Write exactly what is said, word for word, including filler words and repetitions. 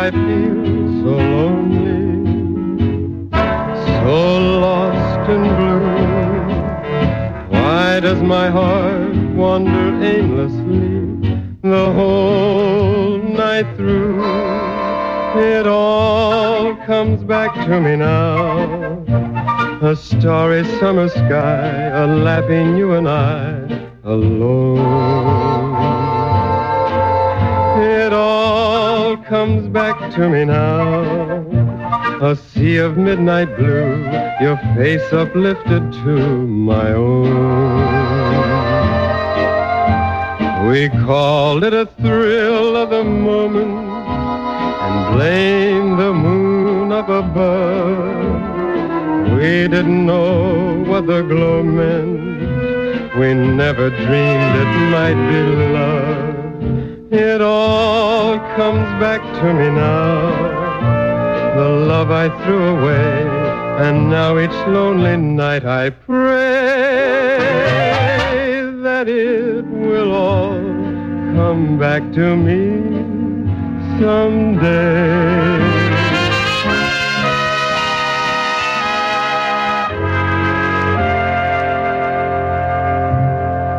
I feel so lonely, so lost and blue? Why does my heart wander aimlessly the whole night through? It all comes back to me now. A starry summer sky, a laughing you and I, alone. It all comes back to me now. A sea of midnight blue, your face uplifted to my own. We called it a thrill of the moment and blamed the moon up above. We didn't know what the glow meant. We never dreamed it might be love. It all comes back to me now. The love I threw away, and now each lonely night I pray that it will all come back to me someday.